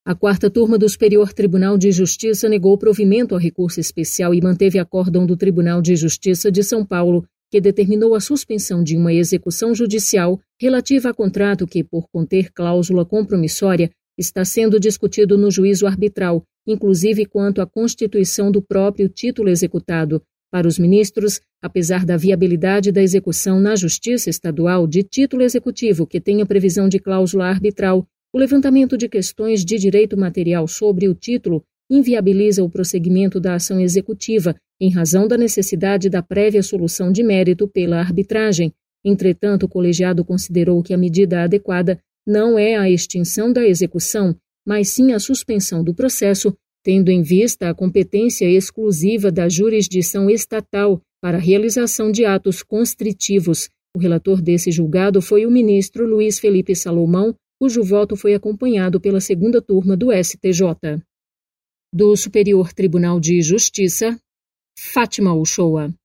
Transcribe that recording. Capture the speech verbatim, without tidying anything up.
A quarta turma do Superior Tribunal de Justiça negou provimento ao recurso especial e manteve acórdão do Tribunal de Justiça de São Paulo, que determinou a suspensão de uma execução judicial relativa a contrato que, por conter cláusula compromissória, está sendo discutido no juízo arbitral, inclusive quanto à constituição do próprio título executado. Para os ministros, apesar da viabilidade da execução na Justiça Estadual de título executivo que tenha previsão de cláusula arbitral, o levantamento de questões de direito material sobre o título inviabiliza o prosseguimento da ação executiva, em razão da necessidade da prévia solução de mérito pela arbitragem. Entretanto, o colegiado considerou que a medida adequada não é a extinção da execução, mas sim a suspensão do processo, tendo em vista a competência exclusiva da jurisdição estatal para a realização de atos constritivos. O relator desse julgado foi o ministro Luiz Felipe Salomão, cujo voto foi acompanhado pela segunda turma do S T J. Do Superior Tribunal de Justiça, Fátima Uchoa.